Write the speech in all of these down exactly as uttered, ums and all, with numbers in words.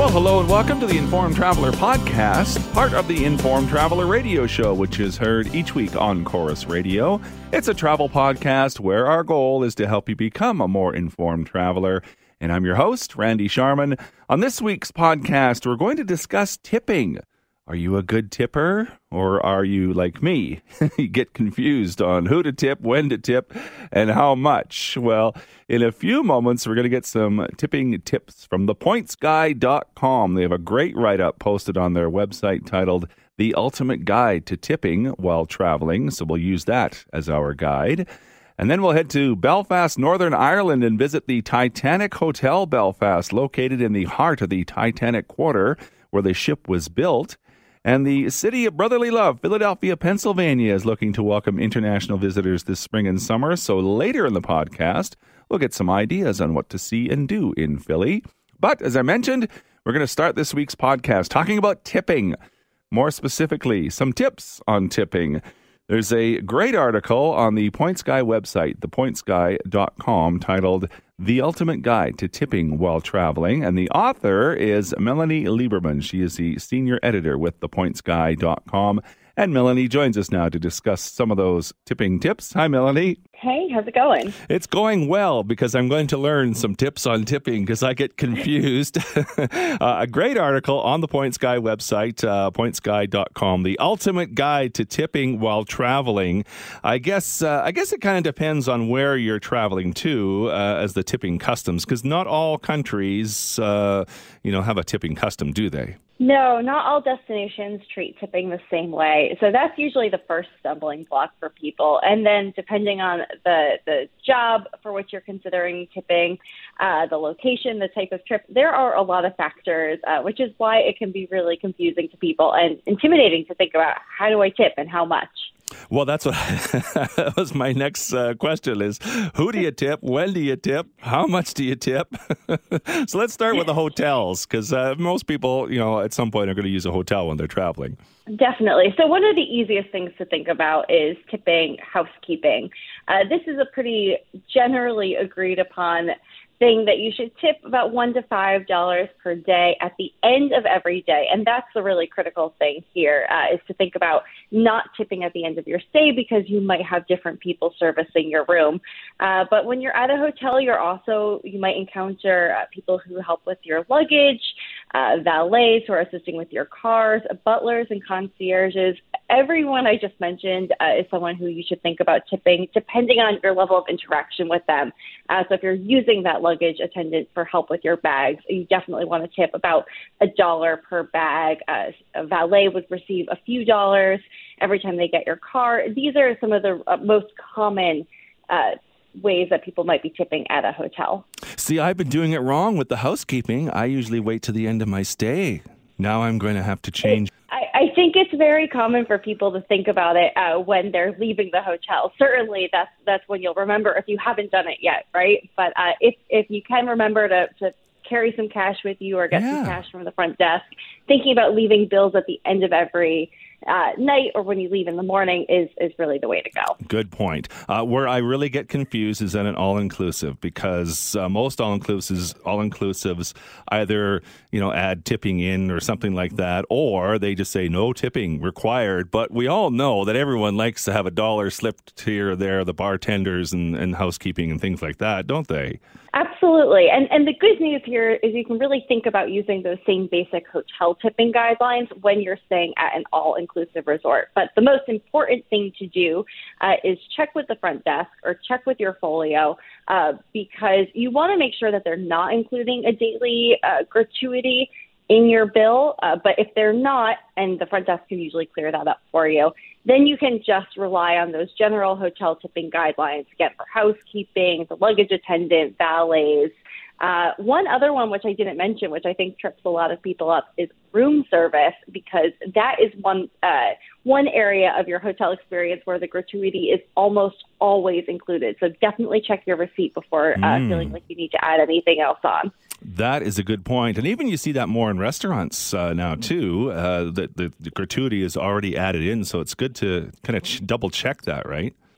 hello, and welcome to the Informed Traveler podcast, part of the Informed Traveler radio show, which is heard each week on Chorus Radio. It's a travel podcast where our goal is to help you become a more informed traveler. And I'm your host, Randy Sharman. On this week's podcast, we're going to discuss tipping. Are you a good tipper, or are you like me? You get confused on who to tip, when to tip, and how much. Well, in a few moments, we're going to get some tipping tips from the points guy dot com. They have a great write-up posted on their website titled The Ultimate Guide to Tipping While Traveling, so we'll use that as our guide. And then we'll head to Belfast, Northern Ireland, and visit the Titanic Hotel Belfast, located in the heart of the Titanic Quarter, where the ship was built. And the City of Brotherly Love, Philadelphia, Pennsylvania, is looking to welcome international visitors this spring and summer. So later in the podcast, we'll get some ideas on what to see and do in Philly. But as I mentioned, we're going to start this week's podcast talking about tipping. More specifically, some tips on tipping. There's a great article on the Points Guy website, the points guy dot com, titled The Ultimate Guide to Tipping While Traveling. And the author is Melanie Lieberman. She is the senior editor with the points guy dot com. And Melanie joins us now to discuss some of those tipping tips. Hi, Melanie. Hey, how's it going? It's going well, because I'm going to learn some tips on tipping because I get confused. uh, a great article on the Points Guy website, uh, points guy dot com, The Ultimate Guide to Tipping While Traveling. I guess uh, I guess it kind of depends on where you're traveling to uh, as the tipping customs, because not all countries, uh, you know, have a tipping custom, do they? No, not all destinations treat tipping the same way. So that's usually the first stumbling block for people. And then depending on the, the job for which you're considering tipping, uh, the location, the type of trip, there are a lot of factors, uh, which is why it can be really confusing to people and intimidating to think about how do I tip and how much. Well, that's what that was my next uh, question is, who do you tip? When do you tip? How much do you tip? So let's start with the hotels, because uh, most people, you know, at some point are going to use a hotel when they're traveling. Definitely. So one of the easiest things to think about is tipping housekeeping. Uh, this is a pretty generally agreed upon thing that you should tip about one to five dollars per day at the end of every day, and that's the really critical thing here uh, is to think about not tipping at the end of your stay, because you might have different people servicing your room. Uh, but when you're at a hotel, you're also you might encounter uh, people who help with your luggage, uh, valets who are assisting with your cars, butlers and concierges. Everyone I just mentioned uh, is someone who you should think about tipping, depending on your level of interaction with them. Uh, so if you're using that luggage attendant for help with your bags, you definitely want to tip about a dollar per bag. Uh, a valet would receive a few dollars every time they get your car. These are some of the uh, most common uh, ways that people might be tipping at a hotel. See, I've been doing it wrong with the housekeeping. I usually wait to the end of my stay. Now I'm going to have to change. I, I think it's very common for people to think about it uh, when they're leaving the hotel. Certainly, that's that's when you'll remember if you haven't done it yet, right? But uh, if if you can remember to, to carry some cash with you or get yeah. some cash from the front desk, thinking about leaving bills at the end of every uh, night or when you leave in the morning is, is really the way to go. Good point. Uh, where I really get confused is at an all-inclusive, because uh, most all-inclusives, all-inclusives either, you know, add tipping in or something like that, or they just say no tipping required. But we all know that everyone likes to have a dollar slipped here or there, the bartenders and, and housekeeping and things like that, don't they? Absolutely. And and the good news here is you can really think about using those same basic hotel tipping guidelines when you're staying at an all-inclusive resort. But the most important thing to do uh, is check with the front desk or check with your folio uh, because you want to make sure that they're not including a daily uh, gratuity in your bill. Uh, but if they're not, and the front desk can usually clear that up for you, then you can just rely on those general hotel tipping guidelines, again, for housekeeping, the luggage attendant, valets. Uh, one other one, which I didn't mention, which I think trips a lot of people up, is room service, because that is one uh, one area of your hotel experience where the gratuity is almost always included. So definitely check your receipt before uh, mm. feeling like you need to add anything else on. That is a good point. And even you see that more in restaurants uh, now, too. Uh, the, the, the gratuity is already added in, so it's good to kind of ch- double check that, right?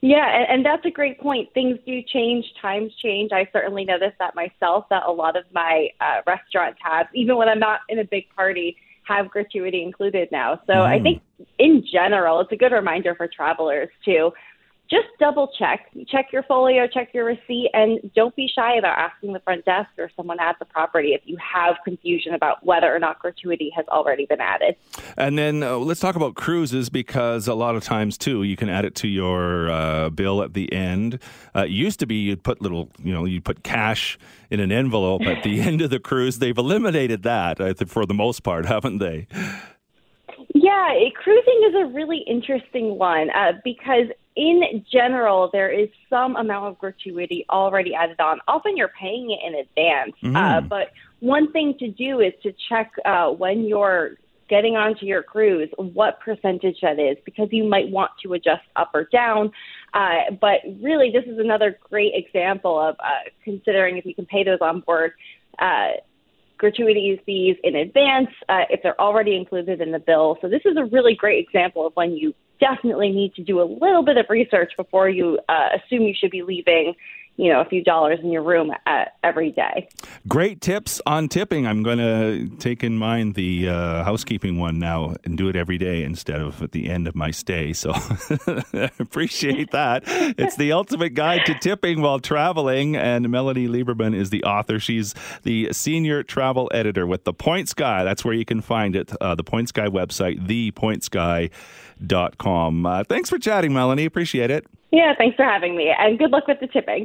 Yeah, and, and that's a great point. Things do change, times change. I certainly noticed that myself, that a lot of my uh, restaurant tabs, even when I'm not in a big party, have gratuity included now. So mm. I think in general, it's a good reminder for travelers to just double check, check your folio, check your receipt, and don't be shy about asking the front desk or someone at the property if you have confusion about whether or not gratuity has already been added. And then uh, let's talk about cruises, because a lot of times too, you can add it to your uh, bill at the end. Uh, it used to be you'd put little, you know, you'd put cash in an envelope at the end of the cruise. They've eliminated that, I think, for the most part, haven't they? Yeah, it, cruising is a really interesting one uh, because in general, there is some amount of gratuity already added on. Often you're paying it in advance. Mm. Uh, but one thing to do is to check uh, when you're getting onto your cruise, what percentage that is, because you might want to adjust up or down. Uh, but really, this is another great example of uh, considering if you can pay those on board uh gratuity fees in advance uh, if they're already included in the bill. So this is a really great example of when you definitely need to do a little bit of research before you uh, assume you should be leaving, you know, a few dollars in your room uh, every day. Great tips on tipping. I'm going to take in mind the uh, housekeeping one now and do it every day instead of at the end of my stay. So I appreciate that. It's the ultimate guide to tipping while traveling. And Melanie Lieberman is the author. She's the senior travel editor with The Points Guy. That's where you can find it. Uh, the Points Guy website, the points guy dot com. Uh, thanks for chatting, Melanie. Appreciate it. Yeah, thanks for having me, and good luck with the tipping.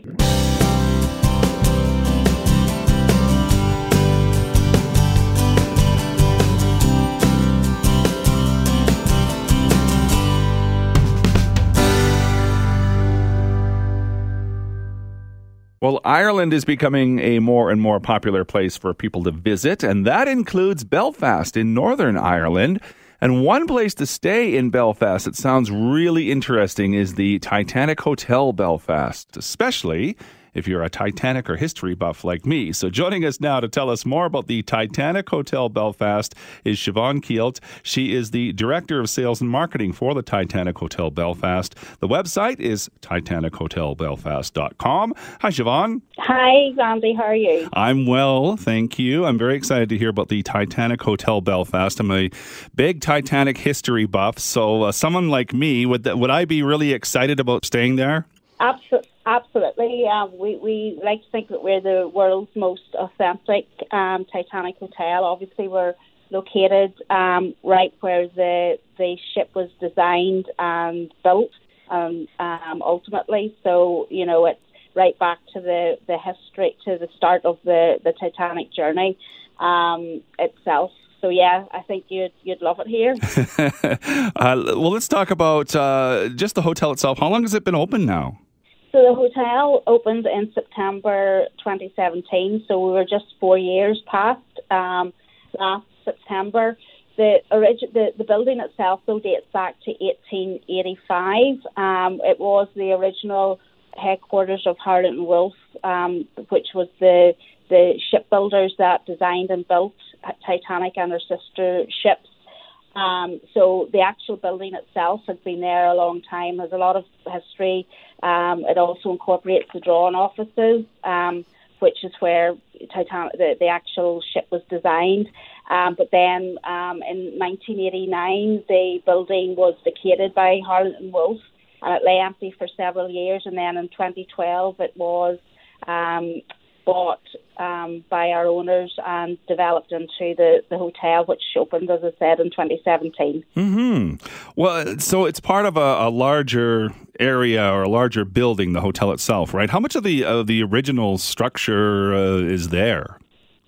Well, Ireland is becoming a more and more popular place for people to visit, and that includes Belfast in Northern Ireland. And one place to stay in Belfast that sounds really interesting is the Titanic Hotel Belfast, especially if you're a Titanic or history buff like me. So joining us now to tell us more about the Titanic Hotel Belfast is Siobhan Keelt. She is the Director of Sales and Marketing for the Titanic Hotel Belfast. The website is titanic hotel belfast dot com. Hi, Siobhan. Hi, Randy. How are you? I'm well, thank you. I'm very excited to hear about the Titanic Hotel Belfast. I'm a big Titanic history buff, so uh, someone like me, would, that, would I be really excited about staying there? Absolutely. Absolutely. Um, we, we like to think that we're the world's most authentic um, Titanic hotel. Obviously, we're located um, right where the the ship was designed and built um, um, ultimately. So, you know, it's right back to the, the history, to the start of the, the Titanic journey um, itself. So, yeah, I think you'd you'd love it here. uh, well, let's talk about uh, just the hotel itself. How long has it been open now? So the hotel opened in September twenty seventeen, so we were just four years past um, last September. The, origi- the the building itself, though, dates back to eighteen eighty-five. Um, it was the original headquarters of Harland and Wolff, um, which was the the shipbuilders that designed and built Titanic and her sister ships. Um, so the actual building itself has been there a long time, has a lot of history. Um, it also incorporates the drawing offices, um, which is where Titan- the, the actual ship was designed. Um, but then um, in nineteen eighty-nine, the building was vacated by Harland and Wolff, and it lay empty for several years. And then in twenty twelve, it was um, bought um, by our owners and developed into the, the hotel, which opened, as I said, in twenty seventeen. Mm-hmm. Well, so it's part of a, a larger area or a larger building, the hotel itself, right? How much of the of the original structure uh, is there?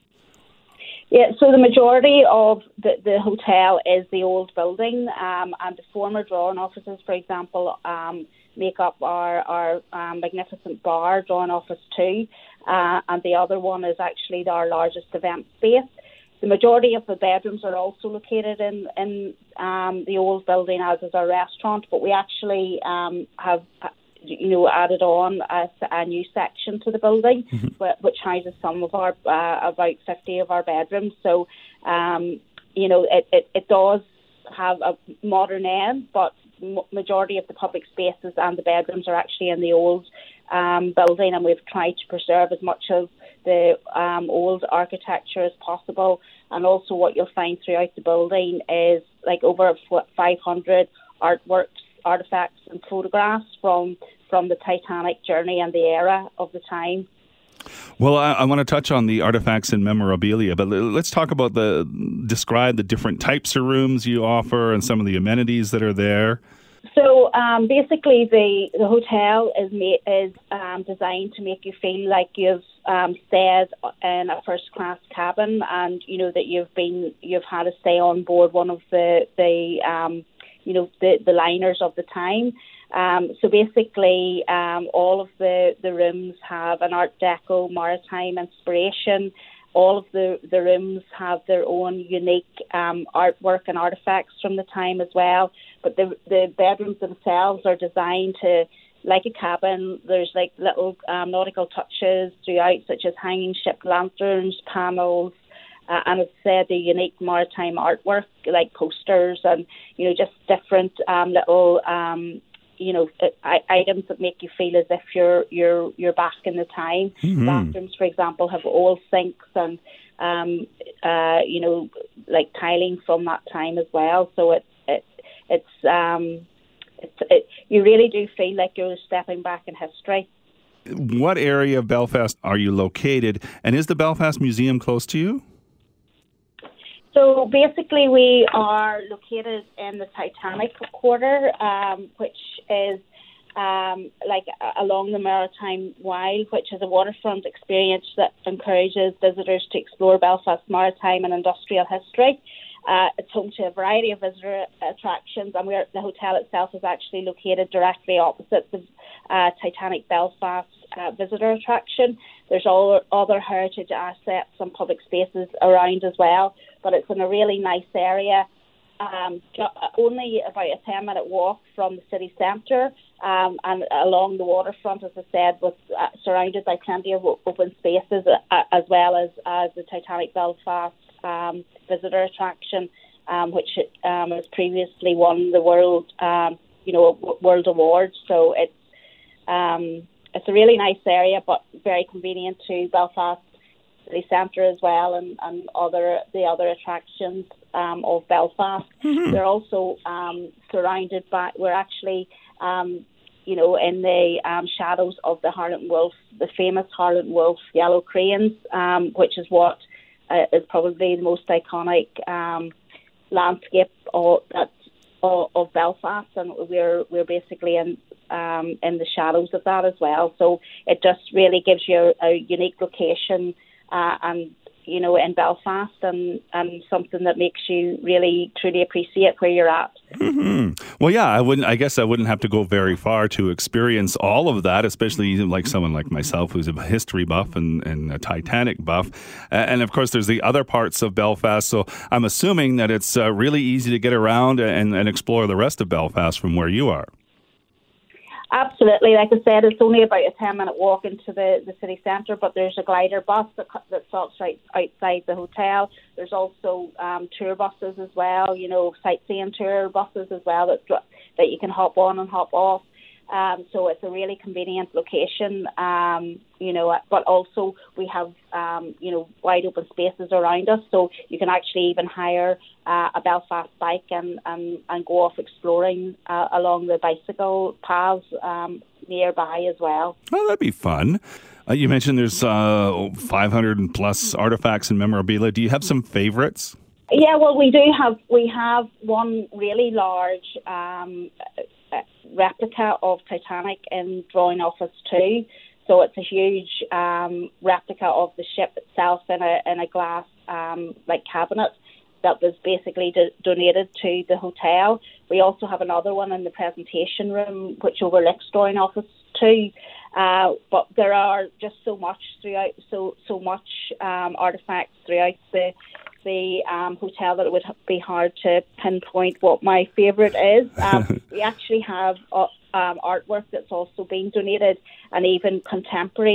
Yeah, so the majority of the, the hotel is the old building, um, and the former drawing offices, for example, um, make up our, our um, magnificent bar, drawing office two, uh, and the other one is actually our largest event space. The majority of the bedrooms are also located in, in um, the old building, as is our restaurant, but we actually um, have you know, added on a, a new section to the building, mm-hmm. which houses some of our, uh, about fifty of our bedrooms. So, um, you know, it, it, it does have a modern end, but majority of the public spaces and the bedrooms are actually in the old um, building, and we've tried to preserve as much of the um, old architecture as possible. And also what you'll find throughout the building is like over five hundred artworks, artifacts and photographs from, from the Titanic journey and the era of the time. Well, I, I want to touch on the artifacts and memorabilia, but let's talk about the, describe the different types of rooms you offer and some of the amenities that are there. So um, basically, the, the hotel is ma- is um, designed to make you feel like you've um, stayed in a first class cabin, and you know that you've been you've had to stay on board one of the the um, you know the, the liners of the time. Um, so basically, um, all of the, the rooms have an Art Deco maritime inspiration. All of the, the rooms have their own unique um, artwork and artifacts from the time as well. But the the bedrooms themselves are designed to, like a cabin, there's like little um, nautical touches throughout, such as hanging ship lanterns, panels, uh, and as I said, the unique maritime artwork, like posters and, you know, just different um, little... Um, you know, items that make you feel as if you're you're you're back in the time. Mm-hmm. Bathrooms, for example, have old sinks and um, uh, you know, like tiling from that time as well. So it it it's um, it's it, you really do feel like you're stepping back in history. What area of Belfast are you located, and is the Belfast Museum close to you? So basically, we are located in the Titanic Quarter, um, which is um, like uh, along the Maritime Wild, which is a waterfront experience that encourages visitors to explore Belfast's maritime and industrial history. Uh, it's home to a variety of visitor attractions, and we're, the hotel itself is actually located directly opposite the uh, Titanic Belfast uh, visitor attraction. There's all other heritage assets and public spaces around as well, but it's in a really nice area, um, only about a ten-minute walk from the city centre, um, and along the waterfront, as I said, with uh, surrounded by plenty of open spaces, uh, as well as, as the Titanic Belfast um, visitor attraction, um, which um, has previously won the world, um, you know, world awards. So it's um, it's a really nice area, but very convenient to Belfast city centre as well, and, and other the other attractions um, of Belfast. Mm-hmm. They're also um, surrounded by. We're actually, um, you know, in the um, shadows of the Harland Wolff, the famous Harland Wolff yellow cranes, um, which is what uh, is probably the most iconic um, landscape of that of, of Belfast, and we're we're basically in. Um, in the shadows of that as well. So it just really gives you a, a unique location uh, and, you know, in Belfast, and, and something that makes you really truly appreciate where you're at. Mm-hmm. Well, yeah, I wouldn't. I guess I wouldn't have to go very far to experience all of that, especially like someone like myself who's a history buff and, and a Titanic buff. Uh, and of course, there's the other parts of Belfast. So I'm assuming that it's uh, really easy to get around and, and explore the rest of Belfast from where you are. Absolutely. Like I said, it's only about a ten-minute walk into the, the city centre, but there's a glider bus that, that stops right outside the hotel. There's also um, tour buses as well, you know, sightseeing tour buses as well that, that you can hop on and hop off. Um, so it's a really convenient location, um, you know, but also we have, um, you know, wide open spaces around us. So you can actually even hire uh, a Belfast bike and, and, and go off exploring uh, along the bicycle paths um, nearby as well. Well, that'd be fun. Uh, you mentioned there's uh, five hundred plus artifacts and memorabilia. Do you have some favorites? Yeah, well, we do have, we have one really large um replica of Titanic in Drawing Office two. So it's a huge um, replica of the ship itself in a in a glass um, like cabinet that was basically do- donated to the hotel. We also have another one in the presentation room which overlooks Drawing Office two. Uh, but there are just so much throughout, so so much um, artifacts throughout the the um, hotel that it would be hard to pinpoint what my favourite is. Um, we actually have uh, um, artwork that's also been donated, and even contemporary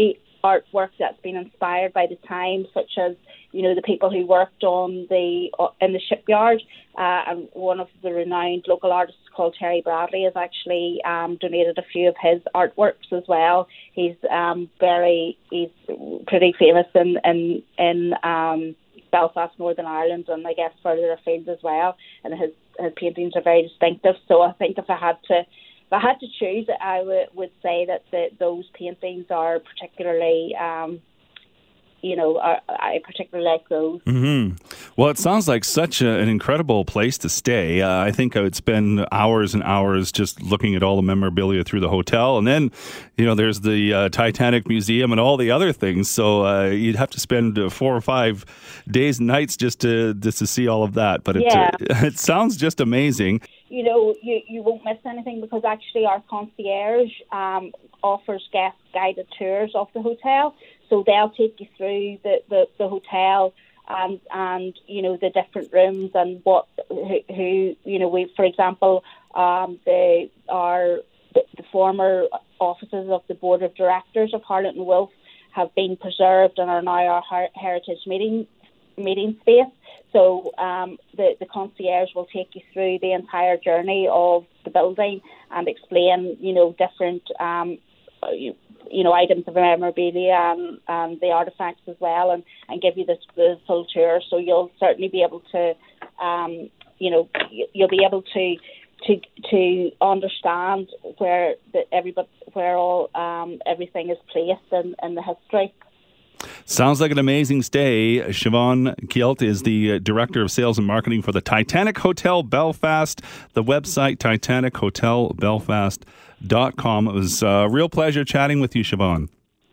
artwork that's been inspired by the time, such as, you know, the people who worked on the uh, in the shipyard. Uh, and one of the renowned local artists called Terry Bradley has actually um, donated a few of his artworks as well. He's um, very, he's pretty famous in in, in um, Belfast, Northern Ireland, and I guess further afield as well. And his his paintings are very distinctive. So I think if I had to if I had to choose, I w- would say that the, those paintings are particularly. Um, You know, I, I particularly like those. Mm-hmm. Well, it sounds like such a, an incredible place to stay. Uh, I think I would spend hours and hours just looking at all the memorabilia through the hotel. And then, you know, there's the uh, Titanic Museum and all the other things. So uh, you'd have to spend uh, four or five days and nights just to just to see all of that. But it, yeah. uh, it sounds just amazing. You know, you, you won't miss anything because actually our concierge um, offers guest guided tours of the hotel. So they'll take you through the, the, the hotel and, and, you know, the different rooms and what, who, who you know, we, for example, um, they are the, the former offices of the Board of Directors of Harlett and Wolff have been preserved and are now our her- heritage meeting meeting space. So um, the, the concierge will take you through the entire journey of the building and explain, you know, different um, you, you know, items of memorabilia and, and the artifacts as well, and, and give you the, the full tour. So you'll certainly be able to, um, you know, you'll be able to to to understand where the everybody where all um, everything is placed in, in the history. Sounds like an amazing stay. Siobhan Kielt is the Director of Sales and Marketing for the Titanic Hotel Belfast. The website, titanic hotel belfast dot com. It was a real pleasure chatting with you, Siobhan.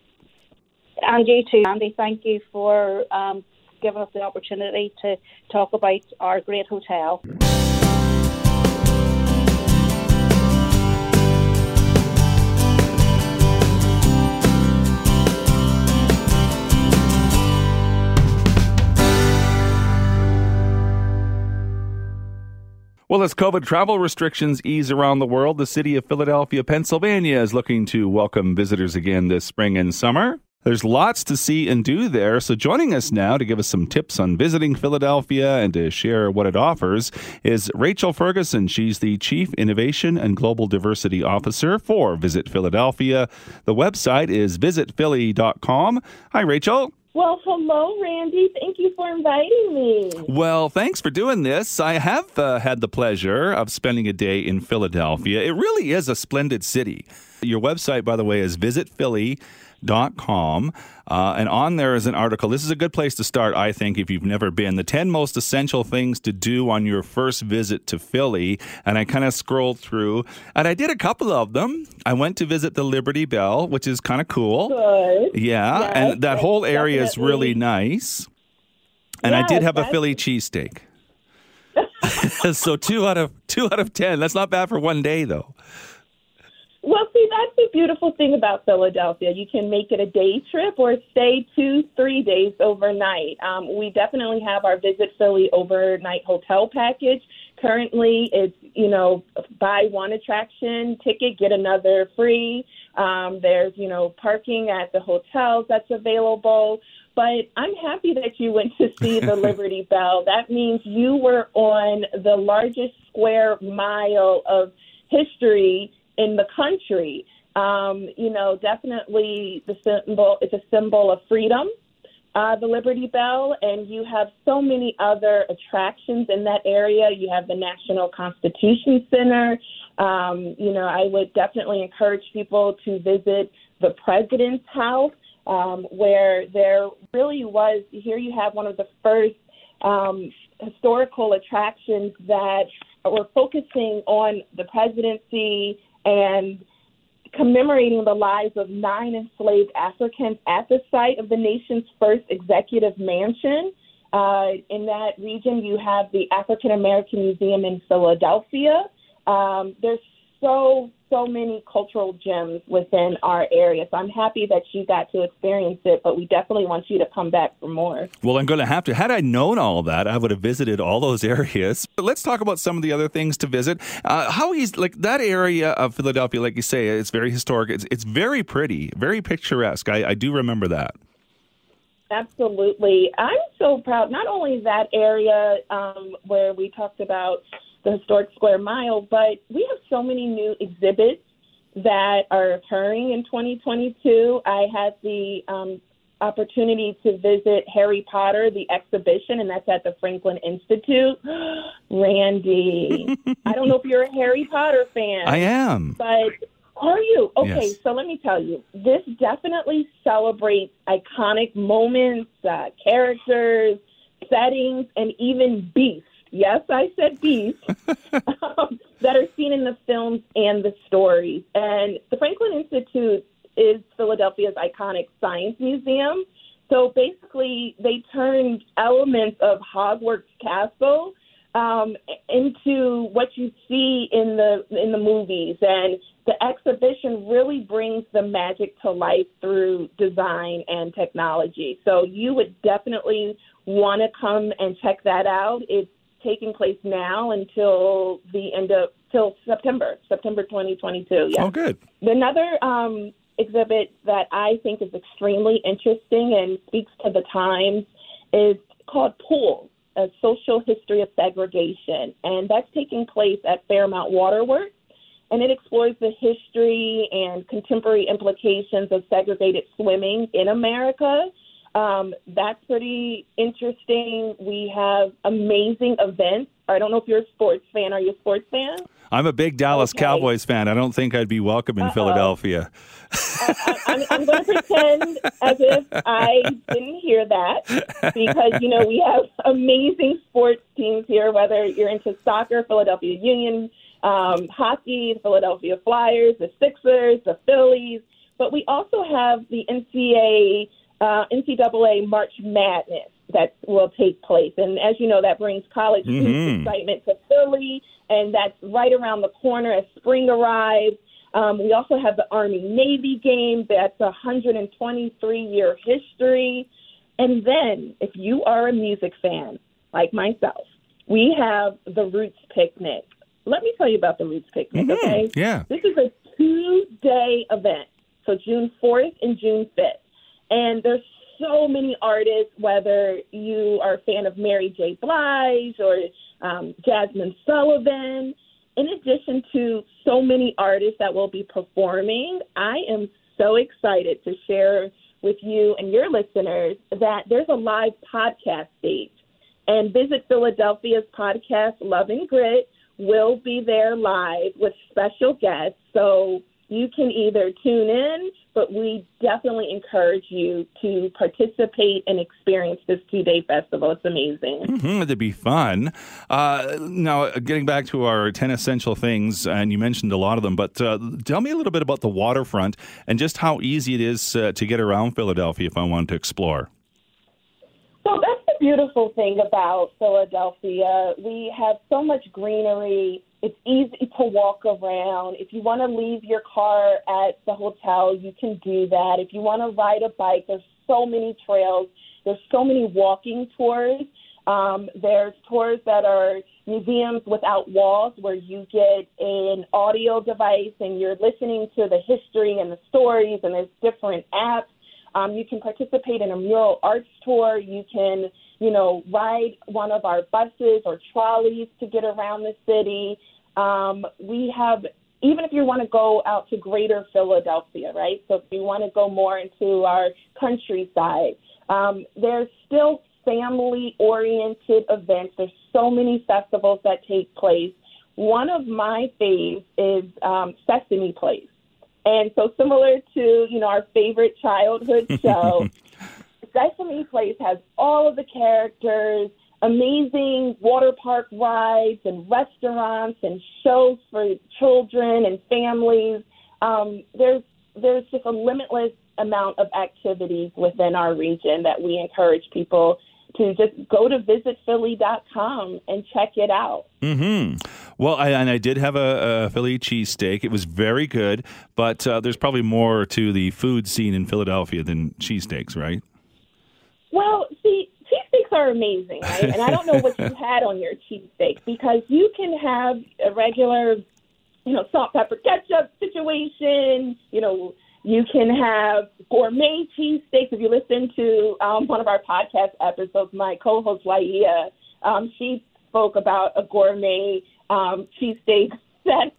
And you too, Andy. Thank you for um, giving us the opportunity to talk about our great hotel. Well, as COVID travel restrictions ease around the world, the city of Philadelphia, Pennsylvania is looking to welcome visitors again this spring and summer. There's lots to see and do there, so joining us now to give us some tips on visiting Philadelphia and to share what it offers is Rachel Ferguson. She's the Chief Innovation and Global Diversity Officer for Visit Philadelphia. The website is visit philly dot com. Hi, Rachel. Well, hello, Randy. Thank you for inviting me. Well, thanks for doing this. I have uh, had the pleasure of spending a day in Philadelphia. It really is a splendid city. Your website, by the way, is visit philly dot com. Uh, and on there is an article. This is a good place to start, I think, if you've never been. The ten most essential things to do on your first visit to Philly. And I kind of scrolled through, and I did a couple of them. I went to visit the Liberty Bell, which is kind of cool. Good. Yeah, yes, and that whole area definitely. is really nice. And yes, I did have a that's... Philly cheesesteak. So two out of two out of ten. That's not bad for one day, though. Well, see, that's the beautiful thing about Philadelphia. You can make it a day trip or stay two, three days overnight. Um, we definitely have our Visit Philly overnight hotel package. Currently, it's, you know, buy one attraction ticket, get another free. Um, there's, you know, parking at the hotels that's available. But I'm happy that you went to see the Liberty Bell. That means you were on the largest square mile of history in the country. Um, you know, definitely the symbol, it's a symbol of freedom, uh, the Liberty Bell, and you have so many other attractions in that area. You have the National Constitution Center. Um, you know, I would definitely encourage people to visit the President's House, um, where there really was, here you have one of the first um, historical attractions that were focusing on the presidency and commemorating the lives of nine enslaved Africans at the site of the nation's first executive mansion. Uh, in that region, you have the African American Museum in Philadelphia. Um, there's so, so many cultural gems within our area. So I'm happy that you got to experience it, but we definitely want you to come back for more. Well, I'm going to have to. Had I known all that, I would have visited all those areas. But let's talk about some of the other things to visit. Uh, how he's like that area of Philadelphia, like you say, it's very historic. It's, it's very pretty, very picturesque. I, I do remember that. Absolutely. I'm so proud, not only that area um, where we talked about the historic Square Mile, but we have so many new exhibits that are occurring in twenty twenty-two. I had the um, opportunity to visit Harry Potter, the exhibition, and that's at the Franklin Institute. Randy, I don't know if you're a Harry Potter fan. I am. But are you? Okay, Yes. So let me tell you, this definitely celebrates iconic moments, uh, characters, settings, and even beasts. Yes, I said beasts um, that are seen in the films and the stories. And the Franklin Institute is Philadelphia's iconic science museum. So basically, they turned elements of Hogwarts Castle um, into what you see in the in the movies, and the exhibition really brings the magic to life through design and technology. So you would definitely want to come and check that out. It's taking place now until the end of till September, September twenty twenty-two. Yeah. Oh, good. Another um, exhibit that I think is extremely interesting and speaks to the times is called Pools, a social history of segregation, and that's taking place at Fairmount Waterworks, and it explores the history and contemporary implications of segregated swimming in America. Um, that's pretty interesting. We have amazing events. I don't know if you're a sports fan. Are you a sports fan? I'm a big Dallas Okay. Cowboys fan. I don't think I'd be welcome in Uh-oh. Philadelphia. I, I, I'm, I'm going to pretend as if I didn't hear that because, you know, we have amazing sports teams here, whether you're into soccer, Philadelphia Union, um, hockey, the Philadelphia Flyers, the Sixers, the Phillies. But we also have the N C A A Uh, N C double A March Madness that will take place. And as you know, that brings college Mhm. excitement to Philly, and that's right around the corner as spring arrives. Um, we also have the Army-Navy game. That's a one hundred twenty-three year history. And then, if you are a music fan, like myself, we have the Roots Picnic. Let me tell you about the Roots Picnic, Mhm. okay? Yeah. This is a two-day event, so June fourth and June fifth. And there's so many artists, whether you are a fan of Mary J. Blige or um, Jasmine Sullivan. In addition to so many artists that will be performing, I am so excited to share with you and your listeners that there's a live podcast stage. And Visit Philadelphia's podcast, Love and Grit, will be there live with special guests. So you can either tune in, but we definitely encourage you to participate and experience this two-day festival. It's amazing. Mm-hmm, it'd be fun. Uh, now, getting back to our ten essential things, and you mentioned a lot of them, but uh, tell me a little bit about the waterfront and just how easy it is uh, to get around Philadelphia if I want to explore. So that's the beautiful thing about Philadelphia. We have so much greenery. It's easy to walk around. If you want to leave your car at the hotel, you can do that. If you want to ride a bike, there's so many trails. There's so many walking tours. Um, there's tours that are museums without walls where you get an audio device and you're listening to the history and the stories, and there's different apps. Um, you can participate in a mural arts tour. You can, you know, ride one of our buses or trolleys to get around the city. Um, we have, even if you want to go out to greater Philadelphia, right? So if you want to go more into our countryside, um, there's still family-oriented events. There's so many festivals that take place. One of my faves is um, Sesame Place. And so similar to, you know, our favorite childhood show, Sesame Place has all of the characters, amazing water park rides and restaurants and shows for children and families. Um, there's there's just a limitless amount of activities within our region that we encourage people to just go to visit philly dot com and check it out. Mm-hmm. Well, I, and I did have a, a Philly cheesesteak. It was very good, but uh, there's probably more to the food scene in Philadelphia than cheesesteaks, right? Well, see, cheesesteaks are amazing, right? And I don't know what you had on your cheesesteak, because you can have a regular, you know, salt, pepper, ketchup situation. You know, you can have gourmet cheesesteaks. If you listen to um, one of our podcast episodes, my co-host, Laia, um, she spoke about a gourmet um, cheesesteak that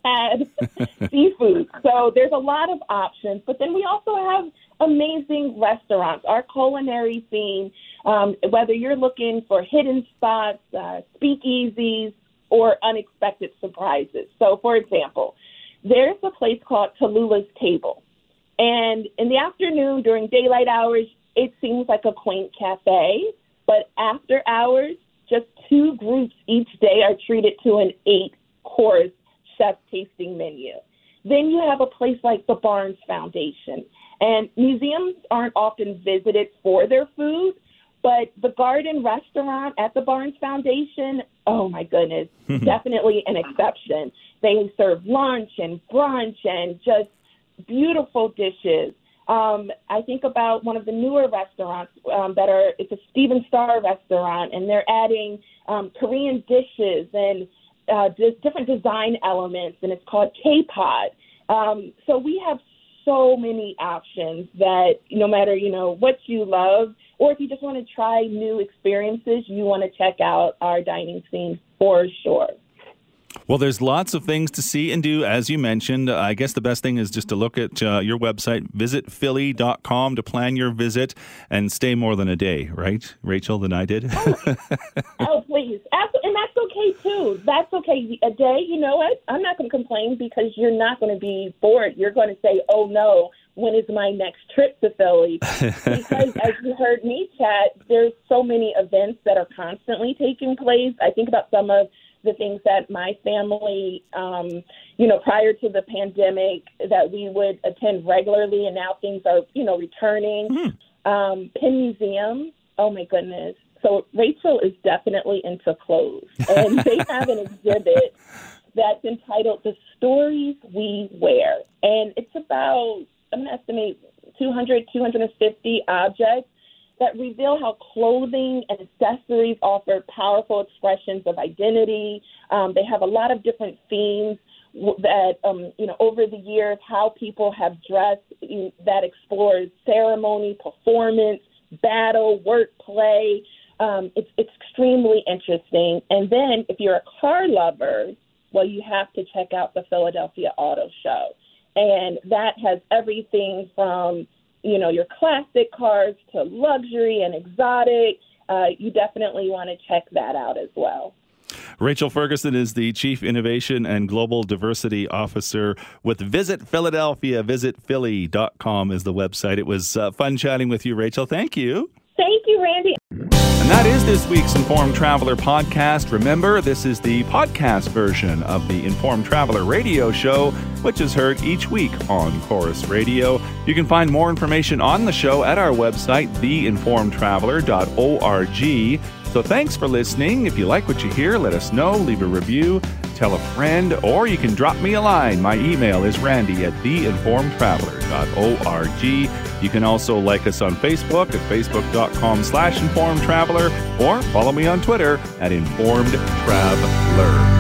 had seafood. So there's a lot of options. But then we also have amazing restaurants. Our culinary scene, um, whether you're looking for hidden spots, uh, speakeasies, or unexpected surprises. So, for example, there's a place called Tallulah's Table. And in the afternoon, during daylight hours, it seems like a quaint cafe. But after hours, just two groups each day are treated to an eight-course chef tasting menu. Then you have a place like the Barnes Foundation. And museums aren't often visited for their food, but the Garden Restaurant at the Barnes Foundation, oh my goodness, definitely an exception. They serve lunch and brunch and just beautiful dishes. Um, I think about one of the newer restaurants um, that are, it's a Steven Starr restaurant, and they're adding um, Korean dishes and uh, d- different design elements, and it's called K-Pod. Um, so we have so many options that no matter, you know, what you love, or if you just want to try new experiences, you want to check out our dining scene for sure. Well, there's lots of things to see and do, as you mentioned. Uh, I guess the best thing is just to look at uh, your website, visit philly dot com, to plan your visit and stay more than a day, right, Rachel, than I did? oh, oh, please. And that's okay, too. That's okay. A day, you know what? I'm not going to complain, because you're not going to be bored. You're going to say, oh, no, when is my next trip to Philly? Because as you heard me chat, there's so many events that are constantly taking place. I think about some of the things that my family, um, you know, prior to the pandemic, that we would attend regularly, and now things are, you know, returning. Mm-hmm. Um, Penn Museum, oh my goodness. So Rachel is definitely into clothes, and they have an exhibit that's entitled The Stories We Wear. And it's about, I'm going to estimate two hundred, two hundred fifty objects that reveal how clothing and accessories offer powerful expressions of identity. Um, they have a lot of different themes that, um, you know, over the years, how people have dressed that explores ceremony, performance, battle, work, play. Um, it's, it's extremely interesting. And then if you're a car lover, well, you have to check out the Philadelphia Auto Show. And that has everything from, you know, your classic cars to luxury and exotic. Uh, you definitely want to check that out as well. Rachel Ferguson is the Chief Innovation and Global Diversity Officer with Visit Philadelphia. visit philly dot com is the website. It was uh, fun chatting with you, Rachel. Thank you. Thank you, Randy. And that is this week's Informed Traveler podcast. Remember, this is the podcast version of the Informed Traveler radio show, which is heard each week on Chorus Radio. You can find more information on the show at our website, the informed traveler dot org. So thanks for listening. If you like what you hear, let us know. Leave a review, tell a friend, or you can drop me a line. My email is randy at the informed traveler dot org. You can also like us on Facebook at facebook dot com slash informed traveler, or follow me on Twitter at informed traveler.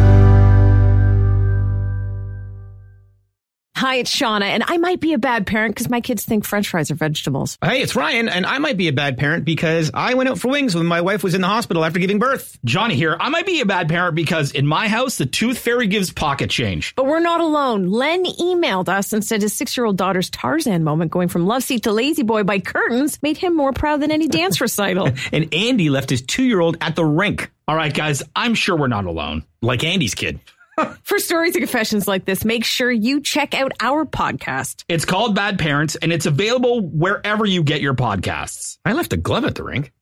Hi, it's Shauna, and I might be a bad parent because my kids think French fries are vegetables. Hey, it's Ryan, and I might be a bad parent because I went out for wings when my wife was in the hospital after giving birth. Johnny here. I might be a bad parent because in my house, the tooth fairy gives pocket change. But we're not alone. Len emailed us and said his six-year-old daughter's Tarzan moment going from love seat to lazy boy by curtains made him more proud than any dance recital. And Andy left his two-year-old at the rink. All right, guys, I'm sure we're not alone. Like Andy's kid. For stories and confessions like this, make sure you check out our podcast. It's called Bad Parents, and it's available wherever you get your podcasts. I left a glove at the rink.